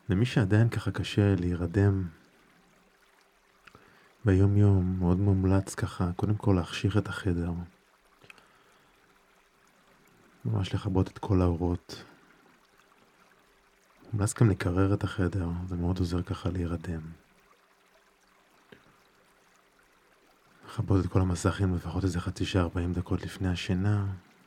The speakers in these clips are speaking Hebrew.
למי שעדיין ככה קשה להירדם ביום יום, מאוד מומלץ ככה, קודם כל להחשיך את החדר. ממש לכבות את כל האורות. מומלץ גם לקרר את החדר, זה מאוד עוזר ככה להירדם. לכבות את כל המסכים לפחות איזה חצי שעה 40 דקות לפני השינה.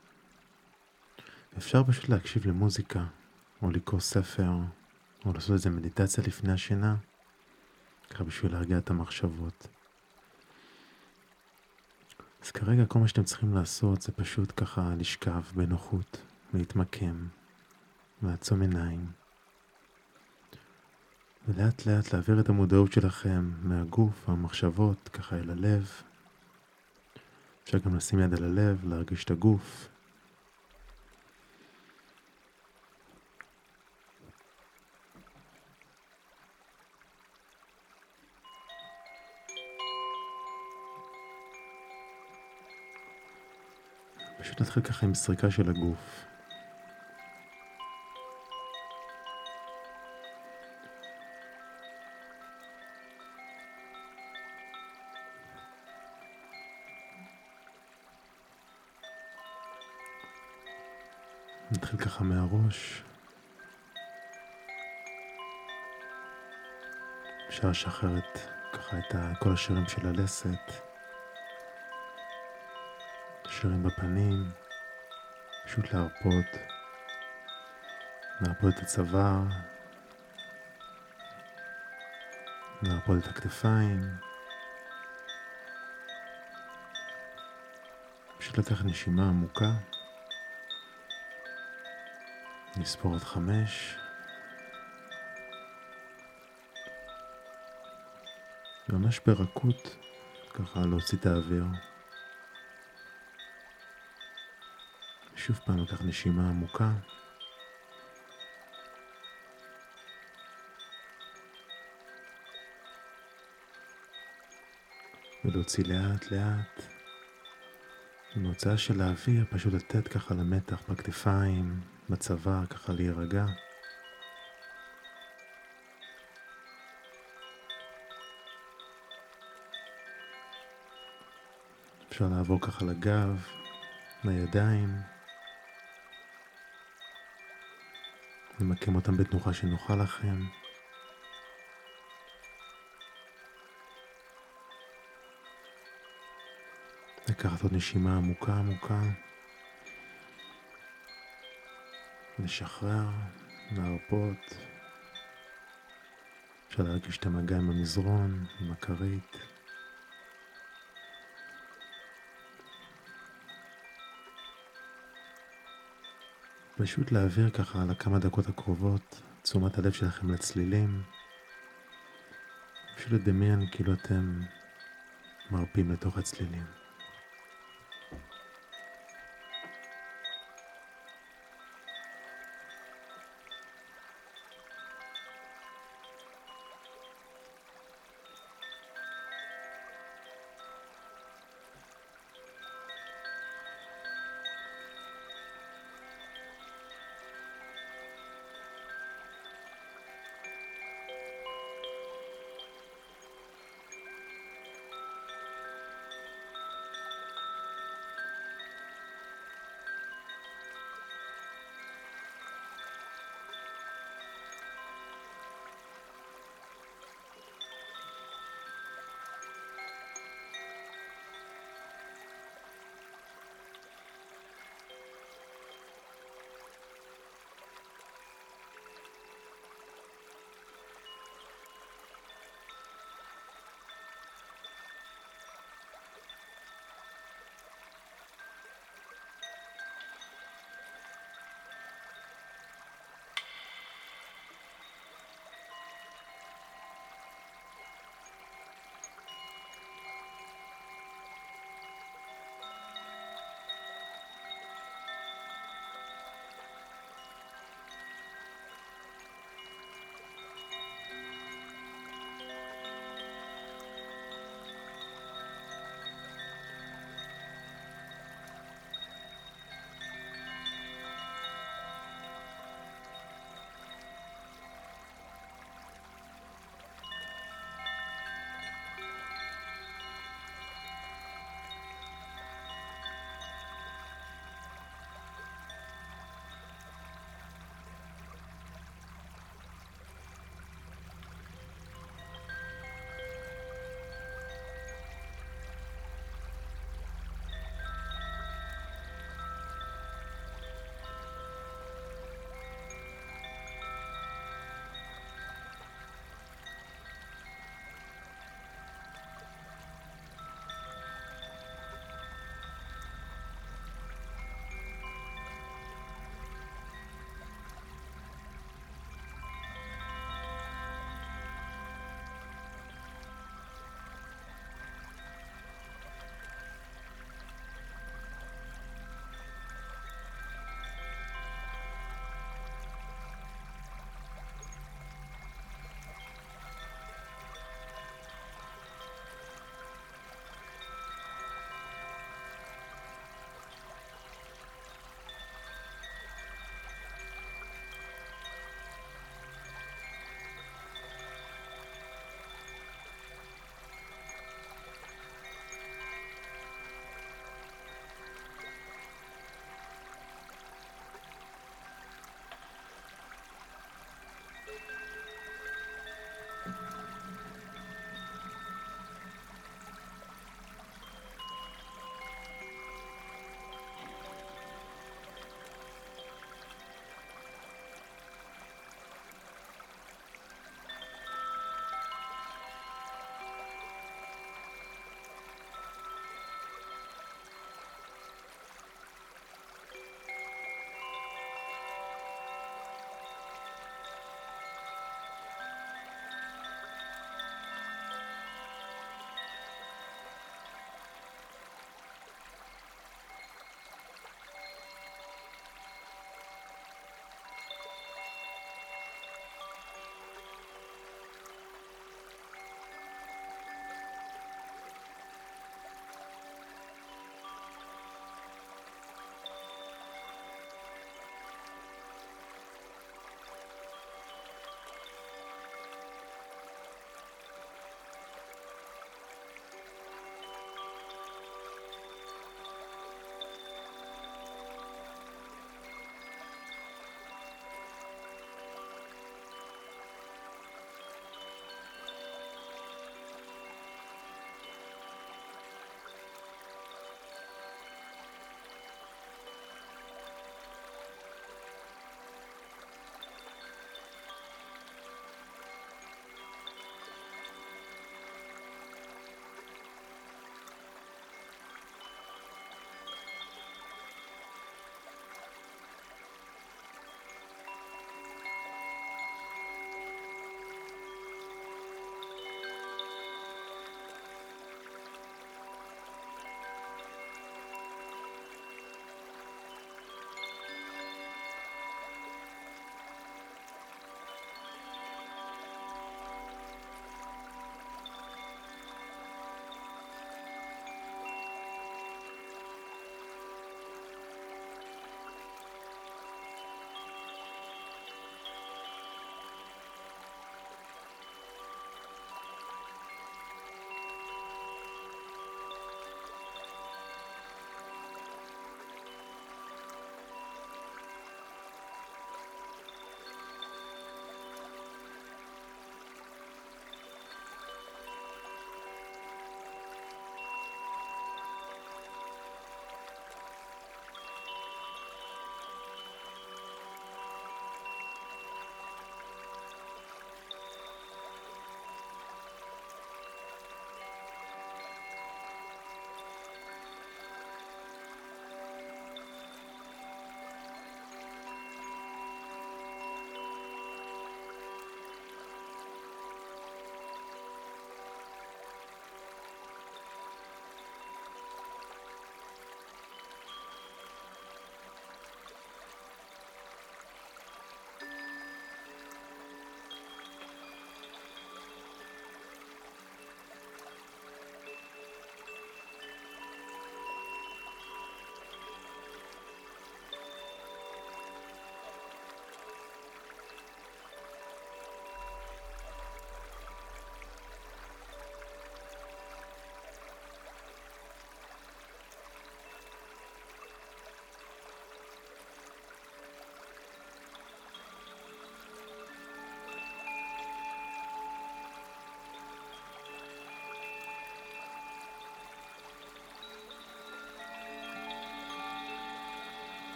אפשר פשוט להקשיב למוזיקה, או לקרוא ספר, או לעשות איזה מדיטציה לפני השינה, ככה בשביל להרגיע את המחשבות. אז כרגע כל מה שאתם צריכים לעשות זה פשוט ככה לשכב בנוחות, להתמקם, לעצום עיניים, ולאט לאט להעביר את המודעות שלכם מהגוף, המחשבות, ככה אל הלב. אפשר גם לשים יד על הלב, להרגיש את הגוף. פשוט נתחיל ככה עם סריקה של הגוף. נתחיל ככה מהראש. אפשר לשחרר ככה את כל השרירים של הלסת. שרירים בפנים. פשוט להרפות את הצוואר. להרפות את הכתפיים. פשוט לקחת נשימה עמוקה. נספור עד 5. ממש ברכות, ככה להוציא את האוויר. שוב פעם לקח נשימה עמוקה. ולהוציא לאט לאט. עם ההוצאה של האוויר פשוט לתת ככה למתח בכתפיים, בצוואר, ככה להירגע. אפשר לעבור ככה לגב, לידיים. נמקם אותם בתנוחה שנוחה לכם. לקחת עוד נשימה עמוקה עמוקה. לשחרר, להרפות. אפשר להרגיש את המגע עם המזרון, עם הכרית. פשוט להעביר ככה על הכמה דקות הקרובות תשומת הלב שלכם לצלילים. פשוט לדמיין כאילו אתם מרפים לתוך הצלילים.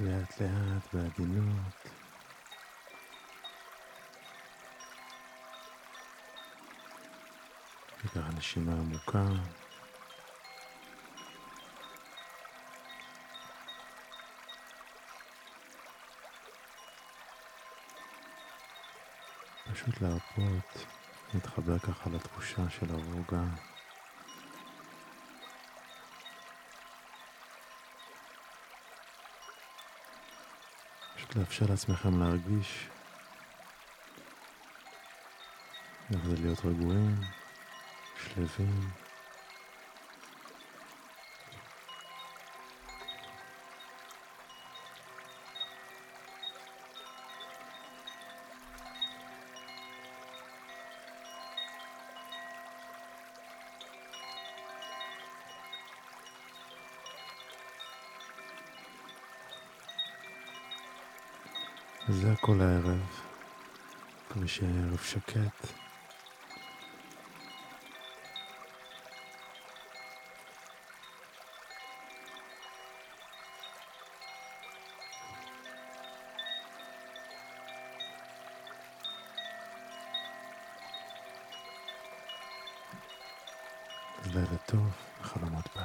לאט לאט בעדינות. ניקח נשימה עמוקה. פשוט להרפות, להתחבר ככה לתחושה של הרוגע. פשוט לאפשר לעצמכם להרגיש איך זה להיות רגועים, שלווים. וזה הכל הערב, מקווה שיהיה ערב שקט. אז לילה טוב, חלומות בית.